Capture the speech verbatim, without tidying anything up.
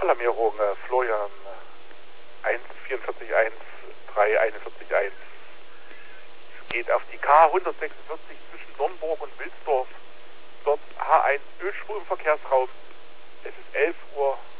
Alarmierung, äh, Florian eins vier vier eins drei eins eins eins. Es geht auf die K hundertsechsundvierzig zwischen Dornburg und Wilsdorf. Dort H eins Ölspur im Verkehrsraum. Es ist elf Uhr